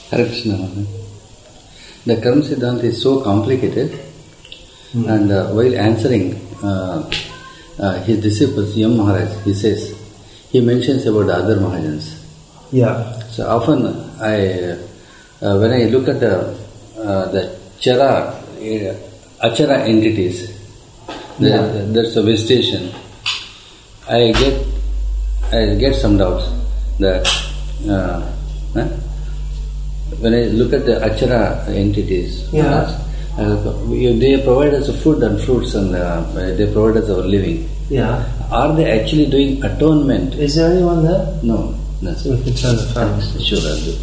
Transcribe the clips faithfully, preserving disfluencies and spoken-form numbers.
Hare Krishna. The Karma Siddhanta is so complicated, mm. and uh, while answering uh, uh, his disciples, Yam Maharaj, he says, he mentions about the other Mahajans. Yeah. So often I, uh, when I look at the, uh, the Chara, uh, Achara entities, the, yeah. the, there's a vegetation, I get, I get some doubts that uh, huh? when I look at the Achara entities, yeah. uh, they provide us food and fruits, and uh, they provide us our living. Yeah. Are they actually doing atonement? Is there anyone there? No. No. So we can turn the fan. Sure, I'll do.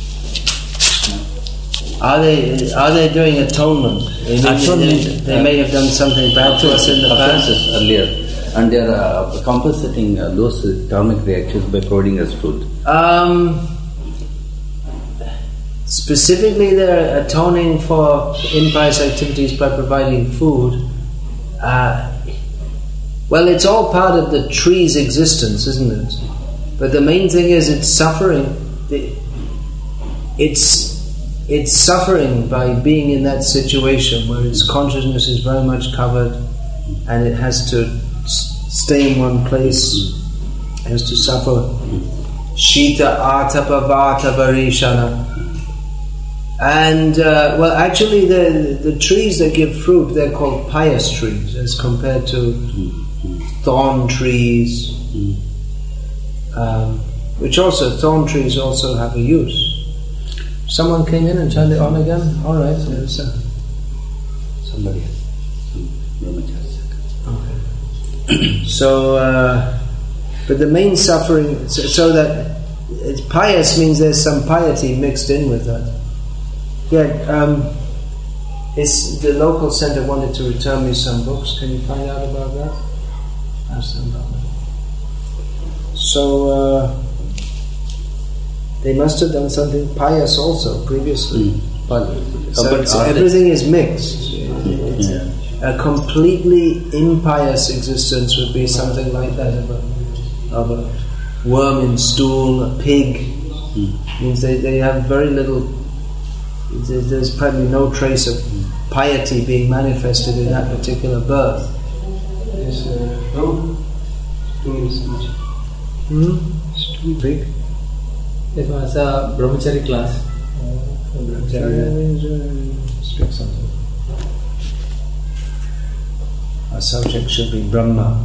Are they are they doing atonement? They, atonement. They, they uh, may have done something bad to us in the past earlier, and they are uh, compensating uh, those karmic reactions by providing us food. Um, specifically, they're atoning for impious activities by providing food. Uh, well, it's all part of the tree's existence, isn't it? But the main thing is it's suffering. It's it's suffering by being in that situation where its consciousness is very much covered, and it has to stay in one place. It has to suffer. Shita atapa vata varishana. And uh, well, actually, the the trees that give fruit, they're called pious trees, as compared to thorn trees. Um, which also, thorn trees also have a use. Someone came in and turned it on again? Alright, so there's a... Somebody else. Okay. So, uh, but the main suffering, so, so that it's pious means there's some piety mixed in with that. Yeah, um, it's, the local centre wanted to return me some books. Can you find out about that? Ask them about that. So uh, they must have done something pious also previously. Mm. But, so but it's, everything is mixed. It's yeah. A completely impious existence would be something like that of a, of a worm in stool, a pig. Mm. Means they, they have very little. There's probably no trace of piety being manifested in that particular birth. Yes, uh, oh, too much. Hmm? It's too big. It was a brahmachari class. Uh, brahmachari means uh, speak something. Our subject should be Brahma.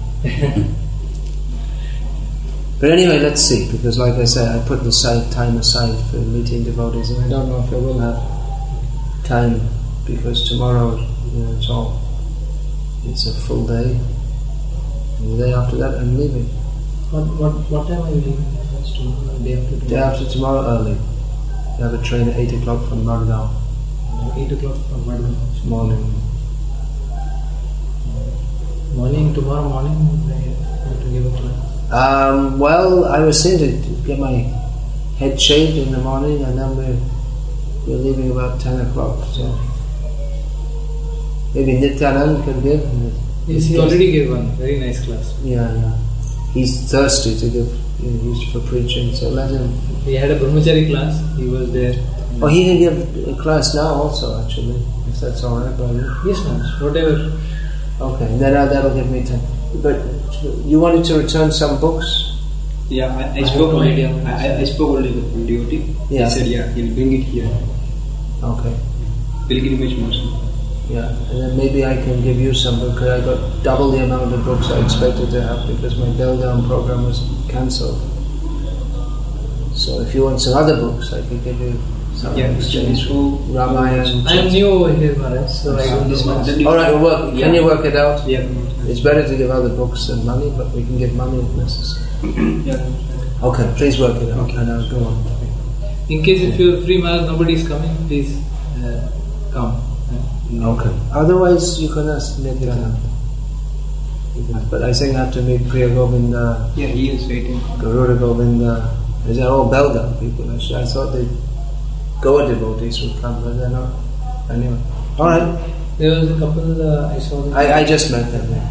But anyway, let's see, because like I said, I put the side, time aside for meeting devotees, and I don't know if I will have time, because tomorrow, you know, it's all, it's a full day, and the day after that I'm leaving. What what what time are you leaving? Tomorrow, day after tomorrow? Day after tomorrow early. I have a train at eight o'clock from Margao. eight o'clock from Margao? Morning. Morning, tomorrow morning, I have to give a class. Um, well, I was saying to get my head shaved in the morning, and then we're, we're leaving about ten o'clock. So maybe Nityanand can give. Yes, he already gave one very nice class. Yeah, yeah. He's thirsty to give. You know, he's for preaching, so let him. He had a brahmachari class. He was there. Oh, he can give a class now also, actually, if that's all right by you. Yes, ma'am. Whatever. Okay, then uh, that'll give me time. But you wanted to return some books? Yeah, I, I, I spoke already. I, I spoke already with my devotee. Yeah. He said, yeah, he'll bring it here. Okay. Pilgrimage motion. Yeah, and then maybe I can give you some because I got double the amount of books I expected to have because my Belgaum program was cancelled. So if you want some other books, I could give you some yeah, exchange. Ramayana. I am new over here, Maharaj, so I don't know. All right, we'll work. Yeah. Can you work it out? Yeah. It's better to give other books than money, but we can give money if necessary. Yeah. Okay, please work it out. Okay. And I'll go on. In case if you're free, Maharaj, nobody is coming, please uh, come. Okay. Otherwise, you can ask Nityanand. But I think I have to meet Priya Govinda. Yeah, he is waiting. Garuda Govinda. These are all Belgaum people. Actually, I thought the Goa devotees would come, but they're not. Anyway. Alright. There was a couple uh, I saw them. I, I just met them, yeah.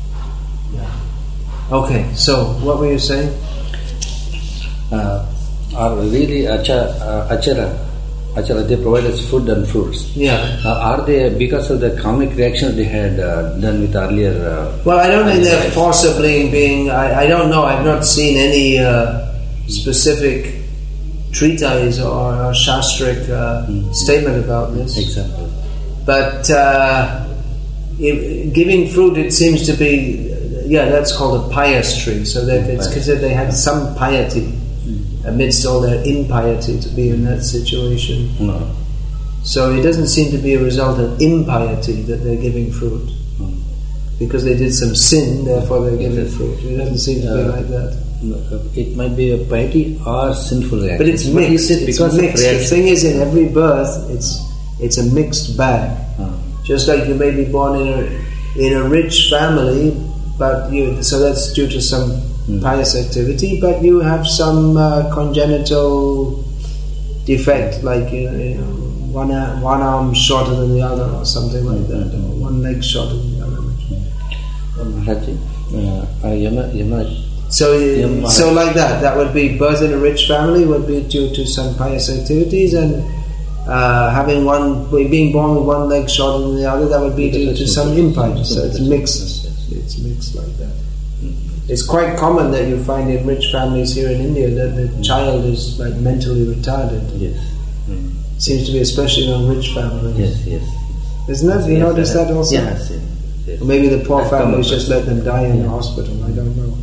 yeah. Okay, so what were you saying? Uh, are really acha, uh, achara. Achara, they provide us food and fruits. Yeah. Uh, are they, because of the comic reactions they had uh, done with earlier? Uh, well, I don't think they're lives. forcibly being. I, I don't know. I've not seen any uh, specific treatise or, or shastric uh, mm. statement about this. Example. But uh, if, giving fruit, it seems to be. Yeah, that's called a pious tree. So that it's because they had some piety amidst all their impiety to be in that situation. No. So it doesn't seem to be a result of impiety that they're giving fruit. Mm. Because they did some sin, therefore they're giving fruit. It doesn't seem to be uh, like that. It might be a piety or sinful reaction. But it's mixed. It it's because mixed. The reaction. thing is, in every birth, it's it's a mixed bag. Uh. Just like you may be born in a in a rich family, but you so that's due to some mm. pious activity. But you have some uh, congenital defect, like you know, you know, one uh, one arm shorter than the other, or something like that, or one leg shorter than the other. Maharaji, uh, Yama, Yama, so, Yama. so like that, that would be birth in a rich family would be due to some pious activities, and uh, having one being born with one leg shorter than the other, that would be due to some impiety. So it's mixed. It's mixed like that. It's quite common that you find in rich families here in India that the child is like mentally retarded. Yes. Mm. Seems to be especially in rich families. Yes, yes. Isn't that? You yes, notice yes, that also? Yes, yes. yes. Or maybe the poor That's families common. just let them die in the hospital. I don't know.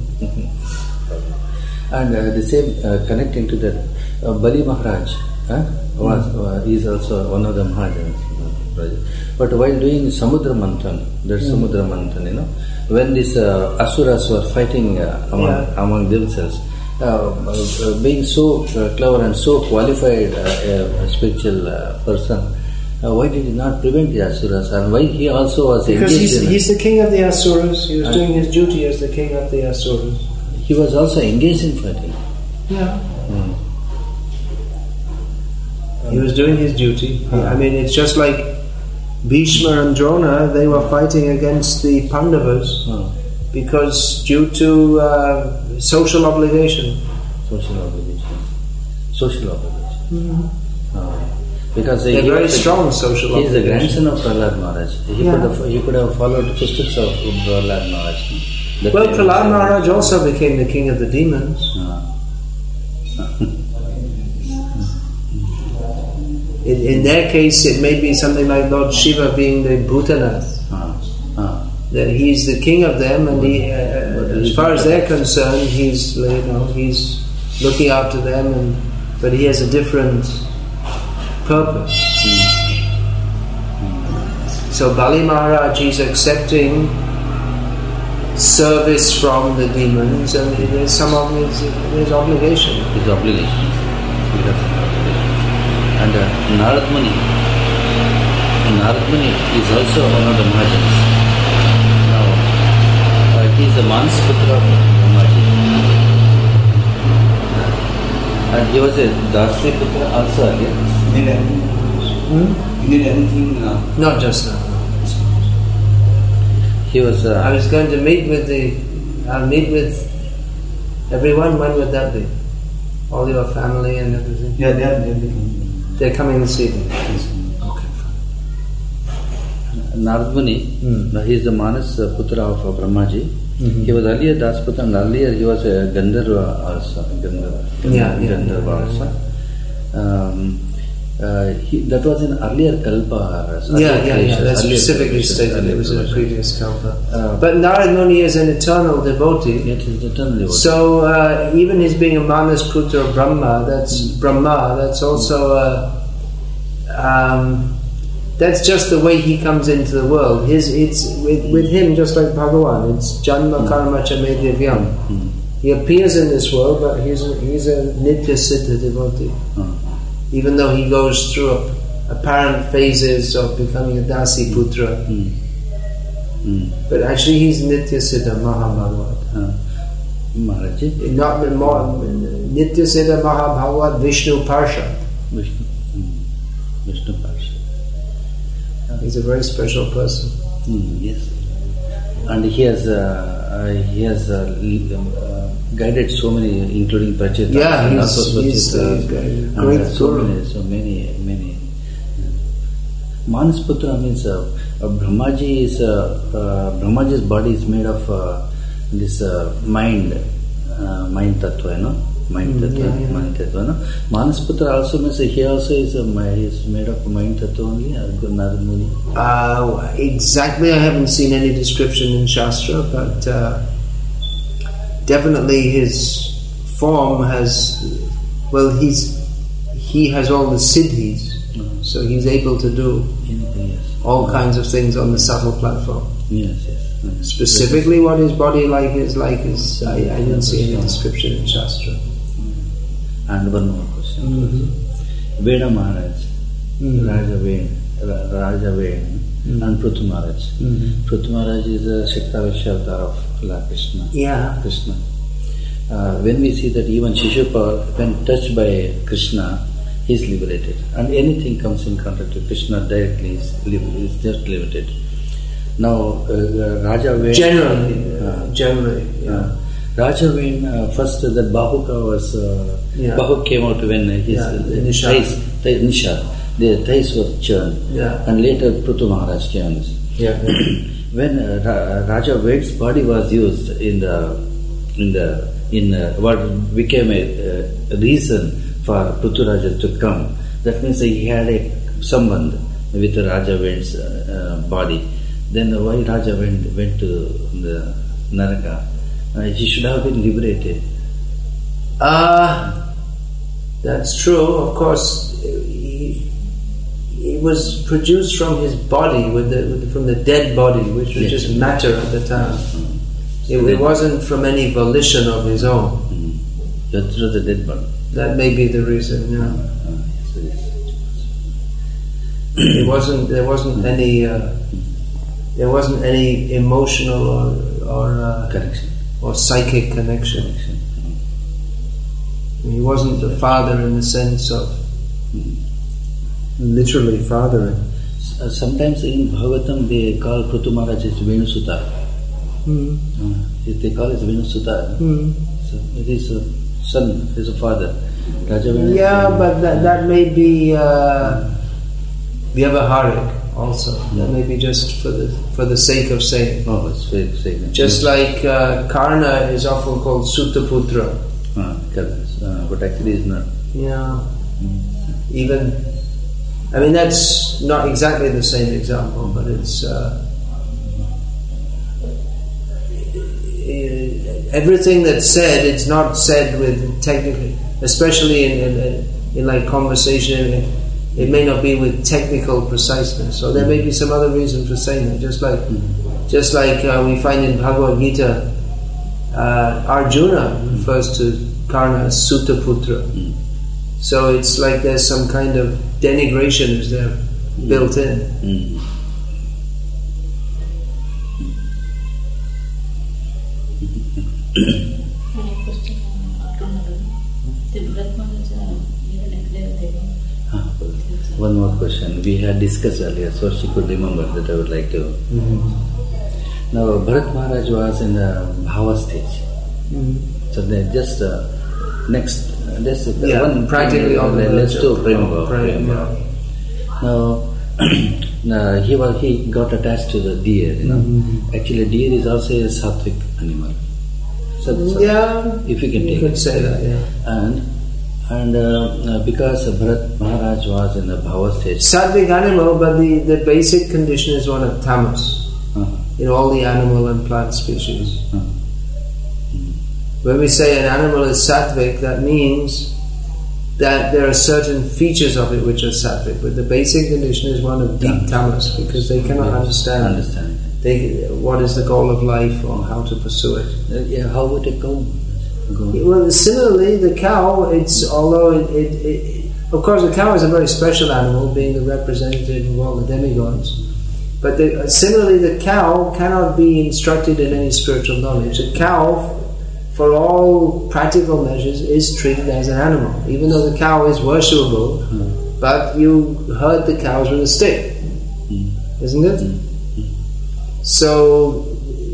And uh, the same uh, connecting to that, uh, Bali Maharaj uh, was uh, is also one of the Mahajans. But while doing Samudra Manthan, there's mm. Samudra Manthan, you know, when these uh, asuras were fighting uh, among Yeah. among themselves, uh, uh, being so uh, clever and so qualified uh, a spiritual uh, person, uh, why did he not prevent the asuras, and why he also was Because engaged he's, in he's the king of the asuras. He was Uh, doing his duty as the king of the asuras. he was also engaged in fighting. Yeah. Mm. He was doing his duty. I mean, it's just like Bhishma and Drona, they were fighting against the Pandavas Uh, because due to uh, social obligation. social obligations. Social obligations. Uh, because They're he very was the- strong social He is the obligations. grandson of Prahlad Maharaj. He, Yeah. could have, he could have followed the footsteps of Prahlad Maharaj. That Well, time- Prahlad Maharaj also became the king of the demons. Uh, In, in their case, it may be something like Lord Shiva being the Bhutanath. uh, uh, That he's the king of them, and he, uh, as far as they're concerned, he's you know he's looking after them, and but he has a different purpose. So Bali Maharaj is accepting service from the demons, and there's some of his, his obligation. his obligations. He has some obligations. And uh, Narad Muni, Narad Muni is also one of the Mahajans. Now, uh, he is the Manas Putra of Brahmaji. Uh, and he was a Dasya Putra also earlier. You need anything? Hmm? You need anything? Uh, Not just now. He was. Uh, I was going to meet with the. I'll meet with everyone. When would that be? All your family and everything. yeah, they are, they are becoming. They're coming this evening. Okay, Narad Muni, Hmm. he is the Manas uh, Putra of uh, Brahmaji. Mhm. He was earlier Dasputra, and earlier he was a Gandharva also. Gandharva, Yeah, yeah, Gandharva yeah, also. Um, uh, he, that was in earlier Kalpa. uh, Yeah, earlier yeah, yeah. creations, That's earlier specifically creations, stated. It earlier was in a creations. previous kalpa. Uh, But Narad Muni is an eternal devotee. It is eternally devoted. So uh, even his being a Manas Putra of Brahma, that's Brahma. That's also uh, um, that's just the way he comes into the world. His it's with, with him just like Bhagavan. It's Janma Karma Cha Me Divyam. Hmm. He appears in this world, but he's a, he's a Nitya Siddha devotee. Hmm. Even though he goes through apparent phases of becoming a Dasi Putra, Hmm. Hmm. but actually he's Nitya Siddha Mahabhagavad. Uh, Maharaji, Not more Nitya Siddha Mahabhagavad Vishnu Parshad. Vishnu, hmm. Vishnu Parshad. He's a very special person. Mm, yes. and he has uh, uh, he has uh, l- uh, guided so many, including Prachita. Yeah, and he's- also he's, Swachita, uh, and, great uh, so guru. many, so many, many. Manasputra means uh, uh, Brahmaji is uh, uh, Brahmaji's body is made of uh, this uh, mind, uh, mind tattva, you know, mind Mm, tattva, yeah, yeah. mind tattva. No? Manasputra also means he also is a, mi- is made of mind tattva only. Or Narad Muni. Uh, exactly, I haven't seen any description in Shastra, but uh, definitely his form has, well, he's he has all the siddhis, Mhm. so he's able to do Anything, yes. all kinds of things on the subtle platform. Yes, yes. Mhm. Specifically, what his body like is like is I, I didn't see any description in Shastra. And one more question. Mm-hmm. Veda Maharaj, Mhm. Raja Ven, Ra- Raja Ven, Mhm. and Prithu Maharaj. Mhm. Prithu Maharaj is a Shaktavishya avatar of Lord Krishna. Yeah. Krishna. Uh, when we see that even Shishupal, when touched by Krishna, he is liberated. And anything comes in contact with Krishna directly is, lib- is just liberated. Now, uh, Raja Ven. Generally, Uh, generally, yeah. uh, Raja Ven, uh, first uh, that Bahuka was, uh, Yeah. Bahuk came out when his Yeah, uh, Nishad. thighs, thighs, Nishad, the thighs were churned. Yeah. And later Prithu Maharaj came. Yeah. When uh, Ra- Raja Ved's body was used in the in the in uh, what became a uh, reason for Prithu Raja to come, that means he had a sambandh with Raja Ved's uh, uh, body. Then why Raja went went to the Naraka? Uh, he should have been liberated. Uh, that's true. Of course, he, he was produced from his body, with the, with the, from the dead body, which was Yes. just matter at the time. Mm. It, it wasn't from any volition of his own. Mm. That was the dead body. That may be the reason. Yeah, Uh, so yes. it wasn't. There wasn't any. Uh, there wasn't any emotional or or uh, Correction. or psychic connection. Correction. He wasn't the father in the sense of literally fathering. Uh, sometimes in Bhagavatam they call Prithu Maharaj as Venusuta. Mm. Uh, they call it Venusuta. Mm. So it is a son, it is a father. Raja Venu- Yeah, but that, that may be uh, Vyavaharik also. That may be just for the for the sake of saying. Oh, it's very saying. Just like uh, Karna is often called Sutaputra. Uh, correct. Uh, but actually it's not. Yeah. Even, I mean, that's not exactly the same example, but it's. Uh, everything that's said, it's not said with technically, especially in, in, in like conversation, it, it may not be with technical preciseness. So there may be some other reason for saying that. Just like, just like uh, we find in Bhagavad Gita, uh, Arjuna refers to Karna as Sutaputra. Mm. So it's like there's some kind of denigration is there built in. Mm. Any question on Arjuna? The Bharat Maharaj even declared there. Ah, one more question. We had discussed earlier, so she could remember that I would like to. Now, Bharat Maharaj was in the Bhava stage. So they just uh, next, uh, just uh, Yeah, one practically on the let's verge do of- Prema of Bhava, praying, Prema Bhava. Now, now, he was he got attached to the deer. You know, actually, deer is also a sattvic animal. So, so Yeah, if you can you take could it. say that. Yeah. And and uh, uh, because Bharat Maharaj was in the Bhava stage, Sattvic animal, but the, the basic condition is one of tamas uh, in all the animal and plant species. uh, When we say an animal is sattvic, that means that there are certain features of it which are sattvic, but the basic condition is one of deep tamas, because they cannot yes, understand understand. they, what is the goal of life or how to pursue it. Uh, yeah, how would it go? go? Well, similarly, the cow, it's although it, it, it, of course, the cow is a very special animal, being the representative of all the demigods. But the, similarly, the cow cannot be instructed in any spiritual knowledge. A cow, for all practical measures, is treated as an animal, even though the cow is worshipable. Hmm. But you herd the cows with a stick, Mm. isn't it? Mm. So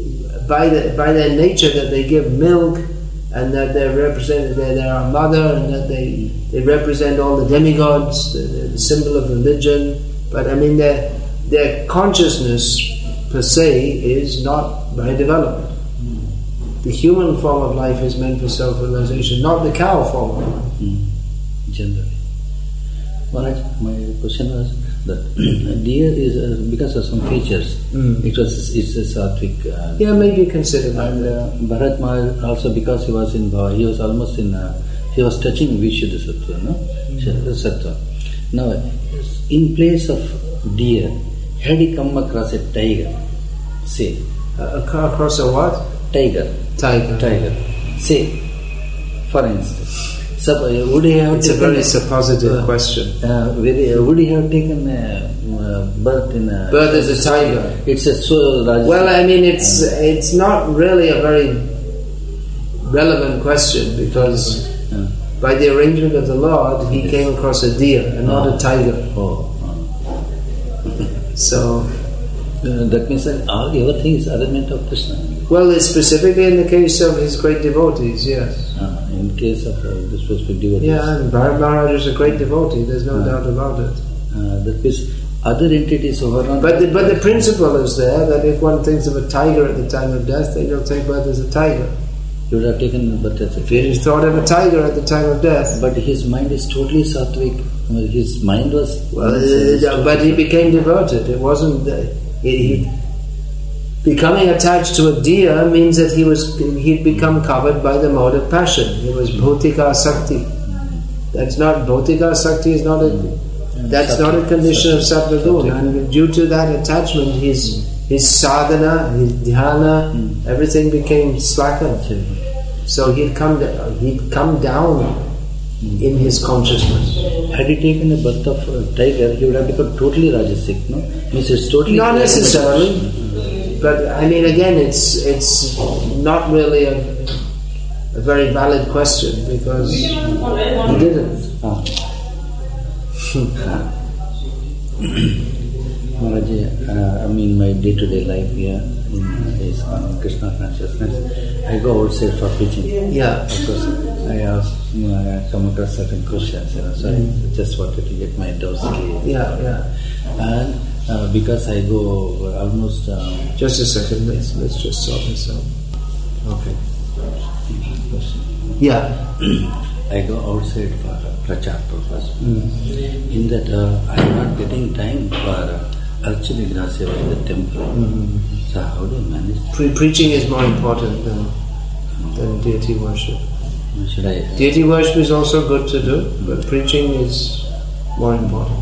by the, by their nature that they give milk, and that they're represented, they're, they're our mother, and that they they represent all the demigods, the, the, the symbol of religion. But I mean, their their consciousness per se is not by development. The human form of life is meant for self-realization, not the cow form of life. Mm. Generally. Maharaj, my question was that deer is uh, because of some features. Mm. It was it's a sattvic. Uh, Yeah, maybe consider that. And uh, Bharat Maharaj also, because he was in Bhava, he was almost in. Uh, he was touching Vishuddha Sattva, no? Mm. Sattva. Now, in place of deer, had he come across a tiger, say. Uh, across a what? Tiger. Tiger. Tiger. Say, for instance. Sub, uh, would he have it's taken a very suppositive uh, question. Uh, very, uh, would he have taken a uh, birth in a... Birth as a tiger. It's a so... Rajasi. Well, I mean, it's uh, it's not really a very relevant question, because uh, by the arrangement of the Lord, he yes. came across a deer and oh. not a tiger. Oh. oh. So... Uh, that means that all everything is element of Krishna. Well, it's specifically in the case of his great devotees, yes. Uh, in case of uh, the specific devotees. Yeah, and Bharat Maharaj is a great devotee, there's no uh, doubt about it. Uh, that means other entities who are not... But the, but the principle is there, that if one thinks of a tiger at the time of death, they don't take birth as a tiger. You would have taken birth as a tiger. If he thought of a tiger at the time of death... But his mind is totally sattvic. His mind was... Well, uh, but he became devoted. It wasn't... Uh, he, he, becoming attached to a deer means that he was he'd become covered by the mode of passion. It was bhautika sakti. That's not bhautika sakti is not a that's not a condition of sattva guna. And due to that attachment, his his sadhana, his dhyana, everything became slackened. So he'd come he'd come down in his consciousness. Had he taken a birth of a tiger, he would have become totally rajasic, no? Means it's totally not necessarily. But I mean, again, it's it's not really a, a very valid question, because he didn't. Ah. Maharaji, uh, I mean, my day-to-day life here in uh, is on Krishna consciousness. I go outside for preaching. Yeah. Of course, I ask, you know, I come across certain questions, you know, so mm. I just wanted to get my doubts clear. Yeah, yeah. And uh, because I go almost... Um, just a second, let's, let's just sort this out. Okay. Yeah. I go outside for uh, prachar purpose. Mm. In that, uh, I am not getting time for uh, Archana Vigraha Seva in the temple. Mm-hmm. So how do you manage? Pre- preaching is more important than, than deity worship. Should I? Uh, deity worship is also good to do, mm-hmm. but preaching is more important.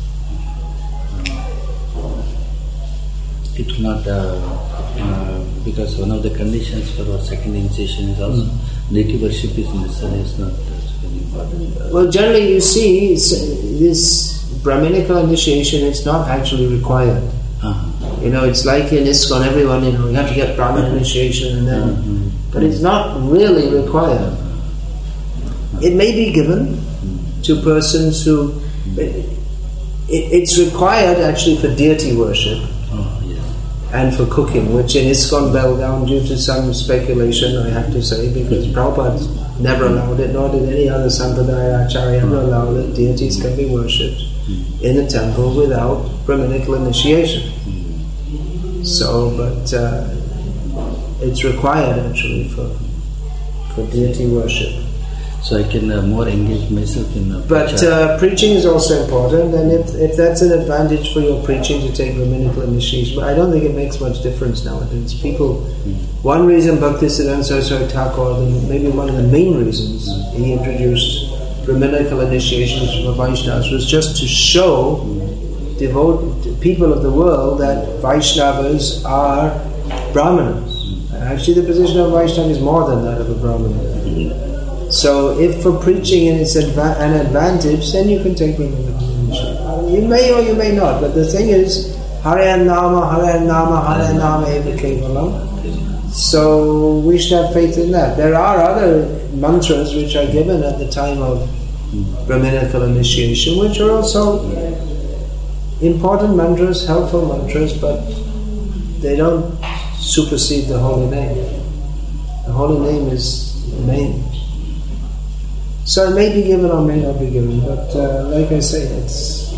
It will not, uh, uh, because one of the conditions for our second initiation is also mm-hmm. deity worship is necessary, it's not very important. Uh, well, generally you see, this Brahminical initiation is not actually required. Uh-huh. You know, it's like in ISKCON, everyone, you know, you have to get Brahmin initiation and then... Mm-hmm. But it's not really required. Uh-huh. It may be given mm-hmm. to persons who... It, it's required actually for deity worship. And for cooking, which in ISKCON fell down due to some speculation, I have to say, because Prabhupada never allowed it, nor did any other Sampradaya Acharya ever allow that deities can be worshipped in a temple without Brahminical initiation. So, but uh, it's required actually for for deity worship. So I can uh, more engage myself in uh, But uh, preaching is also important, and if, if that's an advantage for your preaching to take Brahminical initiation, but I don't think it makes much difference nowadays. People, mm. one reason Bhaktisiddhanta Saraswati Thakur, maybe one of the main reasons mm. he introduced Brahminical initiations for Vaishnavas was just to show mm. devote people of the world that Vaishnavas are Brahmanas. Mm. Actually, the position of Vaishnava is more than that of a Brahmana. Mm. So, if for preaching it's adva- an advantage, then you can take Brahminical initiation. You may or you may not, but the thing is, Hare Nama, Hare Nama, Hare Nama Eva Kevalam. So, we should have faith in that. There are other mantras which are given at the time of Brahminical initiation, which are also important mantras, helpful mantras, but they don't supersede the holy name. The holy name is the main. So it may be given or may not be given, but uh, like I say, it's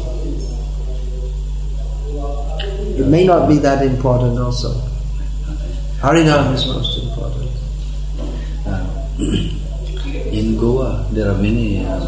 it may not be that important also. Harinam is most important. Uh, in Goa, there are many uh,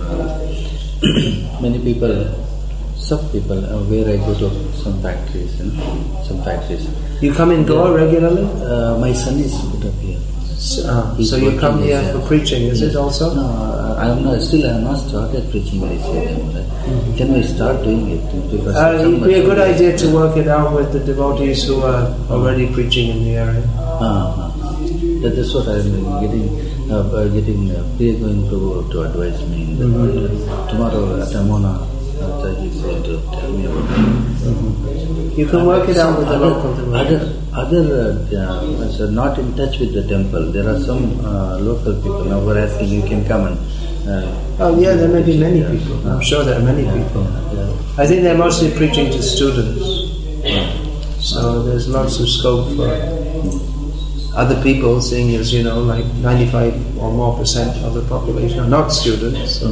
many people, some people, uh, where I go to some factories, you know, some factories. You come in Goa regularly? Uh, my son is put up here. So, uh, He's so you come working here as for a- preaching, is Yes. it also? No, uh, I am not, still I have not started preaching very soon. Mm-hmm. Can we start doing it? Because Uh, so it'd much be a good of- idea to work it out with the devotees who are already preaching in the area. Ah, ah. That is what I am getting. Uh, uh, getting uh, Priya going to to advise me. In the, Mm-hmm. Tomorrow at Amona, after he's going to tell me about it. You can work it out with the other, local devotees. Other, other uh, uh, so not in touch with the temple. There are some uh, local people now who are asking, you can come and. Uh, Oh yeah, there may be many yeah. people. I'm sure there are many Yeah, people. yeah, yeah. I think they're mostly preaching to students. So there's lots of scope for other people, seeing as, you know, like ninety-five or more percent of the population are not students. So,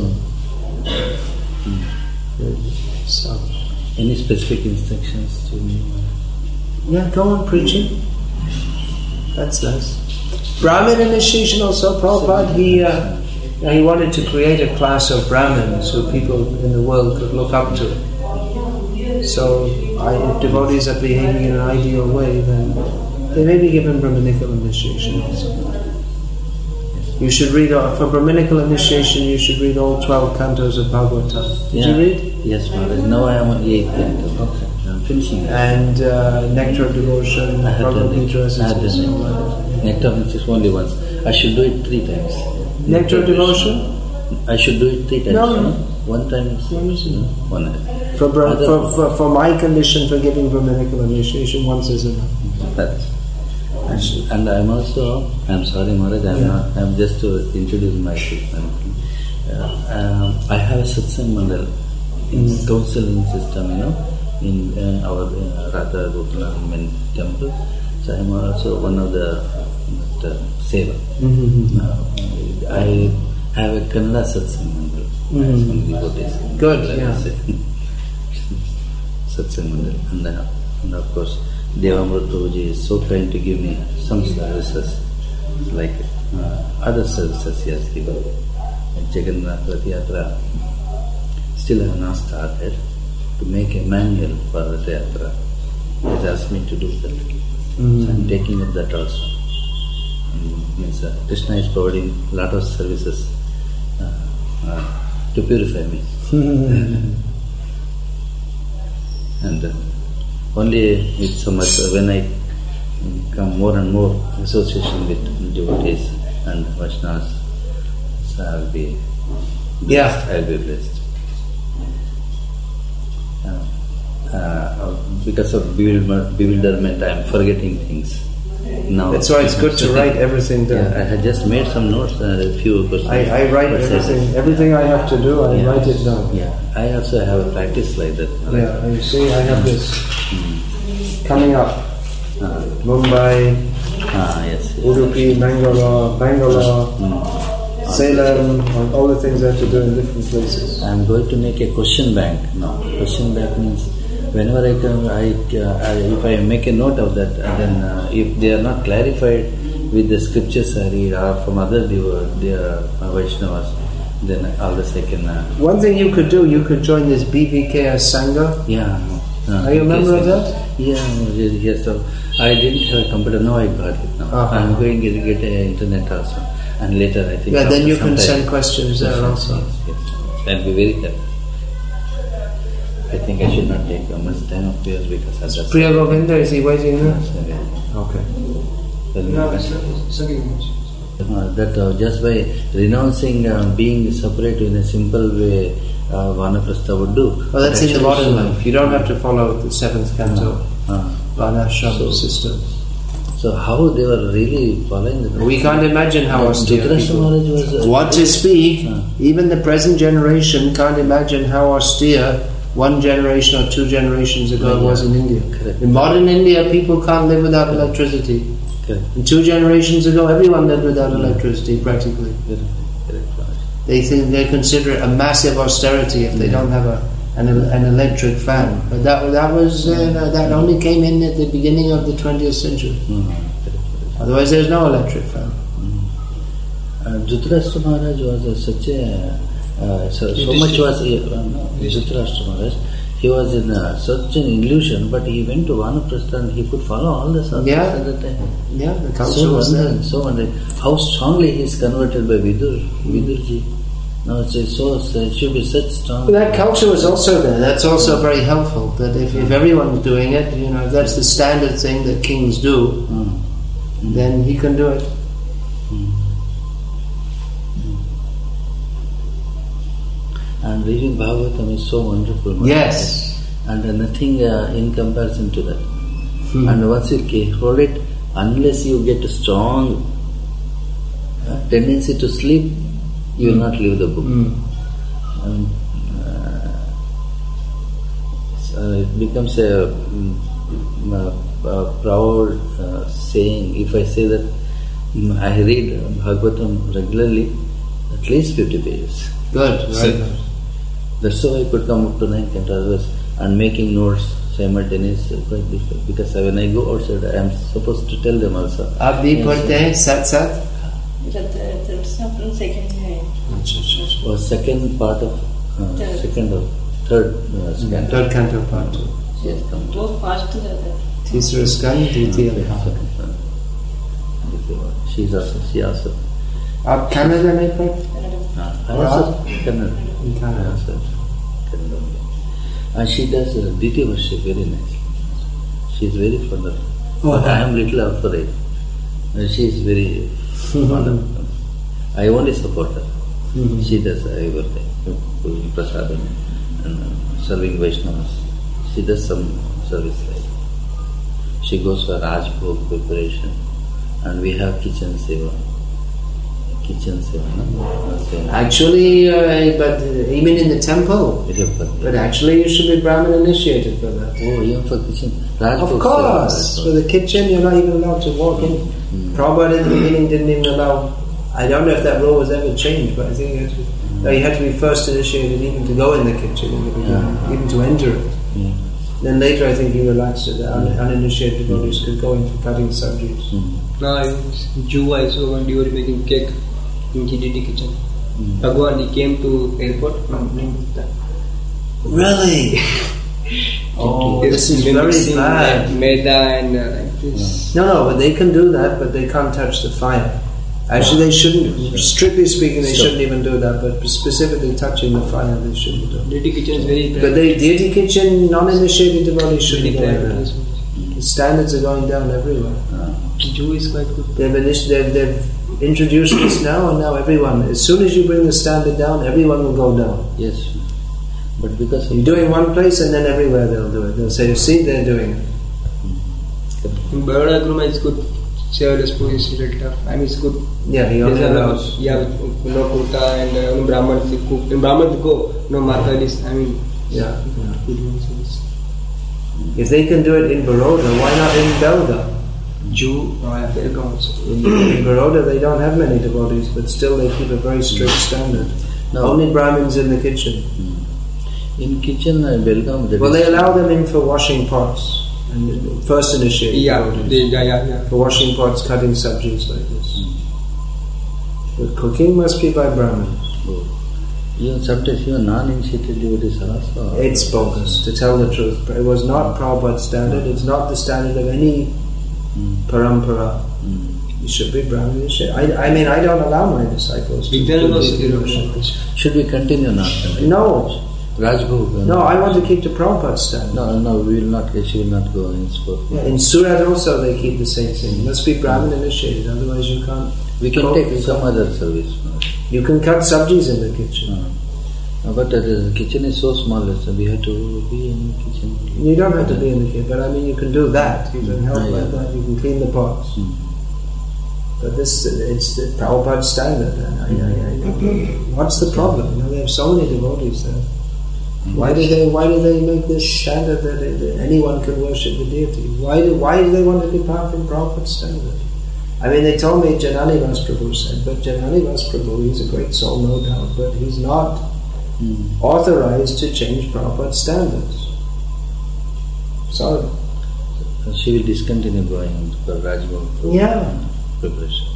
so Any specific instructions to me? yeah, go on preaching. That's nice. Brahmin initiation also, Prabhupada, he, uh, he wanted to create a class of Brahmins who people in the world could look up to. So, I, if devotees are behaving in an ideal way, then they may be given Brahminical initiation also. You should read, uh, for Brahminical initiation, you should read all twelve cantos of Bhagavatam. Did Yeah. you read? Yes, Maharaj. Now I am on eighth canto. Okay. I'm finishing it. And uh, Nectar of Devotion, I have Bhagavad done it. Gita, I have and done all that. it. Nectar of Devotion only once. I should do it three times. Nectar of Devotion? I should do it three times. No, no. One time is One is enough. one. For, Bra- Other- for, for, for my condition for giving Brahminical initiation, once is enough. That's, and, and I'm also, I'm sorry Maharaj, I'm Yeah. not, I'm just to introduce myself. Uh, um, I have a satsang mandal in Mm. counseling system, you know, in uh, our uh, Radha Gopinath temple. So I'm also one of the, the seva. Mm-hmm. Uh, I have a Kannada satsang mandal. Mhm. Devotees. Good, yeah. Satsang mandal. And, uh, and of course, Devamrita Prabhuji is so kind to give me some services, like uh, other services he has given. Like Jagannath Rath Yatra, still I have not started to make a manual for Rath Yatra. He has asked me to do that. Mm. So I am taking up that also. And means, uh, Krishna is providing a lot of services uh, uh, to purify me. And uh, only with so much, uh, when I come more and more association with devotees and Vaishnavas, so I will be blessed. Yeah. I will be blessed. Uh, uh, because of bewilderment, bewilderment, I am forgetting things. Now That's why it's good to write everything down. Yeah, I had just made some notes, uh, a few questions. I, I write But everything. Everything I have to do, I Yeah. write it down. Yeah, I also have a practice like that. Yeah, you see, I have this coming up. Uh, Mumbai, ah, yes. yes. Udupi, Bangalore, Bangalore, Mm. Salem, and all the things I have to do in different places. I am going to make a question bank now. Question bank means whenever I come, I, uh, I if I make a note of that, and then uh, if they are not clarified with the scriptures I read or from other devo- their uh, Vaishnavas, then always I can. Uh, One thing you could do, you could join this B V K S Sangha. yeah. Uh, Are you a member of yes, that? Yeah, yes. So I didn't have a computer. Now I got it. Now Uh-huh. I'm going to get an internet also, and later I think. Yeah, then after you some can time- send questions there Yes, also. Yes, yes. I'll be very happy. I think I should not take uh, much time of yours because I just. Priya Govinda, is he waiting there? Okay. Uh, that uh, just by renouncing uh, being separate in a simple way, uh, Vanaprastha would do. Well, that's in the Actually, modern so- life. You don't have to follow the seventh canto, Uh, Varnashram So- system. so how they were really following the. We can't imagine how austere Dhritarashtra people. Maharaj was. Uh, What to speak? Uh. Even the present generation can't imagine how austere one generation or two generations ago Yeah, it was in India. correct. In modern India, people can't live without electricity. Correct. And two generations ago, everyone lived without electricity practically. Correct. Correct. They think they consider it a massive austerity if they don't have a an, an electric fan. But that that was uh, that only came in at the beginning of the twentieth century. Mm. Correct. Otherwise, there's no electric fan. Uh, Dhritarashtra Maharaj was uh, such a uh, so, so much was uh, no, Dhritarashtra Maharaj. He was in uh, such an illusion, but he went to Vanaprastha and he could follow all the sadhus Yeah. at that time. Yeah, the culture So was there. wondering, so wondering how strongly he is converted by Vidur, Vidurji. No, it's it's so it should be such strong. But that culture was also there. That's also very helpful. That if, if everyone's doing it, you know, if that's the standard thing that kings do, Mm. then he can do it. And reading Bhagavatam is so wonderful. Maharaj. Yes. And uh, nothing uh, in comparison to that. Hmm. And once you ca- hold it, unless you get a strong uh, tendency to sleep, you will not leave the book. Mm. And, uh, so it becomes a, mm, a, a proud uh, saying. If I say that mm, I read Bhagavatam regularly, at least fifty pages. Good, very So- good. That's how I could come up to nine cantos and making notes simultaneous uh, quite difficult, because when I go outside I am supposed to tell them also. आप भी Yes, पढ़ते हैं साथ साथ? From second है. or second part of uh, Third. second or third uh, second. Third canto part two. She has come to. वो fast जाता है. तीसरा स्कंद द्वितीय Okay, भाग. second, uh, Difficult one. She is also she also. आप कन्नड़ में पढ़ते? Uh, I also Kannada. In I Kannada. also Kannada. And she does uh, Diti worship very nicely. She is very fond of it. But Uh-huh. I am little afraid. Uh, she is very fond of it. I only support her. Mhm. She does everything. Putting prasadam and uh, serving Vaishnavas. She does some service like. She goes for Rajbhog preparation, and we have kitchen seva. Kitchen seva, no? Uh, seva. Actually, uh, but uh, even in the temple, We have for- but actually you should be Brahmin initiated for that. Oh, even for kitchen. Rajbhog Of seva, course, that's for all. the kitchen you're not even allowed to walk in. Mm. Prabhupada in the beginning didn't even allow. I don't know if that rule was ever changed, but I think you had to, no, you had to be first initiated even to go in the kitchen, in the beginning, Yeah. even to enter it. Yeah. Then later I think he relaxed it. The un- uninitiated devotees could go in for cutting subjects. Mm. Now I was Jew, I saw one devotee making cake in G D T kitchen. Mm. Bhagwan, he came to airport and named that. Really? Oh, this is He's very mixing bad. that Maida and uh, like this. No, no, but they can do that, but they can't touch the fire. Actually, they shouldn't. Strictly speaking, they Stop. shouldn't even do that. But specifically touching the fire, they shouldn't do. G D T kitchen is very But they deity kitchen, non-initiated devotees shouldn't very go in private. there. The standards are going down everywhere. Jew is quite good. They've, initi- they've, they've introduced this now, and now everyone. As soon as you bring the standard down, everyone will go down. Yes. But because You of do it in one place, and then everywhere they'll do it. They'll say, "See, they're doing it." In Baroda Guruma is good. Shivaless Puri is little tough. I mean, it's good. Yeah, he only There's a- allows. Yeah, no kurta and uh, no Brahman is cooked. In Brahman go, no Mata is, I mean, Yeah. good ones is. If they can do it in Baroda, why not in Belga? Jew, no, I have Belga also. In, in Baroda, they don't have many devotees, but still they keep a very strict standard. No. Only Brahmins in the kitchen. in kitchen uh, Belgaum, the Well, they allow them in for washing pots. And first initiated Yeah, devotees. they, yeah, yeah, yeah. For washing pots, cutting subjects like this. But cooking must be by Brahmins. Oh. Even sometimes even non-initiated devotees are also. It's bogus, to tell the truth. It was not Prabhupada's standard. It's not the standard of any Mm. parampara. Mm. It should be Brahmin initiated. I, I mean, I don't allow my disciples to, to Vigdana be also did devotional. also. Should we continue now? No. Rajbhog. uh, No, I want to keep the Prabhupada standard. No, no, we will not. She will not go in sport. Yeah, in Surat also they keep the same thing. It must be Brahmin initiated, otherwise you can't. We can cook, take you some can't- other service. You can cut subjects in the kitchen. Uh, uh, but uh, the kitchen is so small, so we have to be in the kitchen. You don't have to be in the kitchen, but I mean you can do that. You can help Yeah, like yeah. that. You can clean the pots. Mm. But this, it's the Prabhupada standard. And I, I, I, what's the problem? You know, they have so many devotees there. Why do they Why do they make this standard that, that anyone can worship the deity? Why do Why do they want to depart from Prabhupada's standard? I mean, they told me Jananivas Prabhu said, but Jananivas Prabhu, he's a great soul, no doubt, but he's not mm. authorized to change Prabhupada's standards. Sorry. So she will discontinue going for Rajbhog yeah. preparation.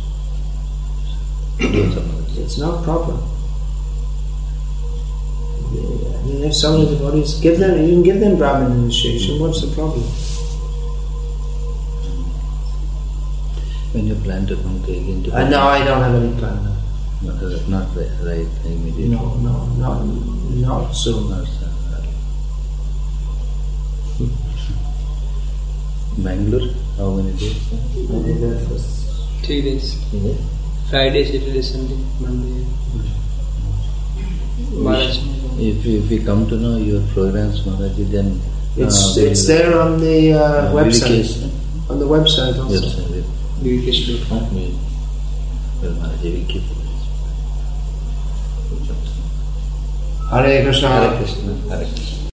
It's not proper. I mean, if some of the devotees give them, you can give them Brahmin initiation. What's the problem? When you plan to come to again to uh, no, I don't have any plan now. No, uh, not right, right immediately. No, no, not not soon. Not so. Bangalore, how many days? I did that for Three days. Yeah. Friday, Saturday, Sunday, Monday. Maharaj. If you, if you come to know your programs, Maharaji, then it's uh, it's there on the uh, uh, website. Vivikesh, On the website also. website. Vivikesh dot com. Well, Maharaji will keep it. Hare Krishna. Hare Krishna. Hare Krishna.